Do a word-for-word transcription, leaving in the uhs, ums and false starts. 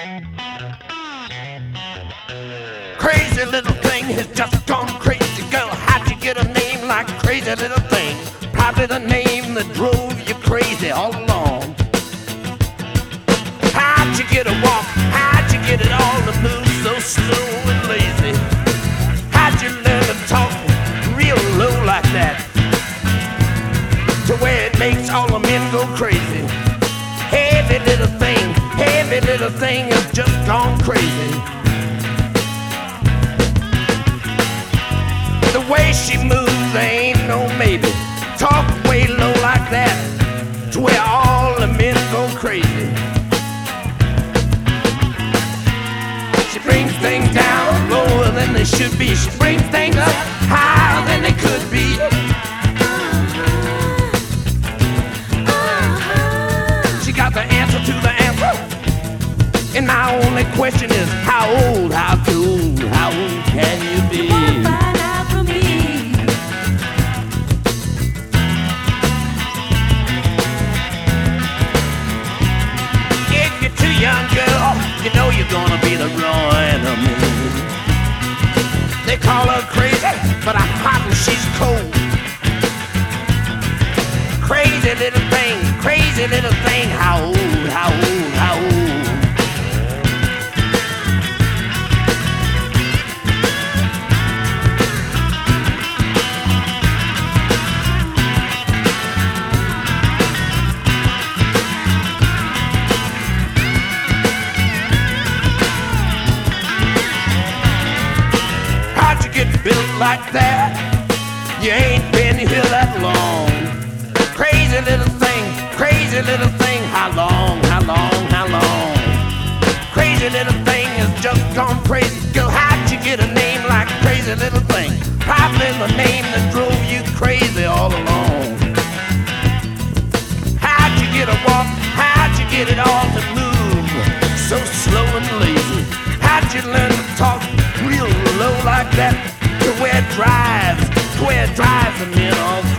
Crazy little thing has just gone crazy. Girl, how'd you get a name like crazy little thing? Probably the name that drove you crazy all along. How'd you get a walk? How'd you get it all to move so slow and lazy? How'd you learn to talk real low like that, to where it makes all the men go crazy? Heavy little thing, heavy little thing has just gone crazy. The way she moves, there ain't no maybe. Talk way low like that, to where all the men go crazy. She brings things down lower than they should be. She brings things up higher than they could be. She got the answer to the answer. And my only question is, how old, how old, how old can you be? Young girl, you know you're gonna be the ruin of me. They call her crazy, but I'm hot and she's cold. Crazy little thing, crazy little thing. How old, how old, how old? Built like that, you ain't been here that long. Crazy little thing, crazy little thing. How long, how long, how long? Crazy little thing has just gone crazy. Girl, how'd you get a name like crazy little thing? Probably the name that drove you crazy all along. How'd you get a walk? How'd you get it all to move so slow and lazy? How'd you learn to talk real low like that, to where it drives, to where it drives the men all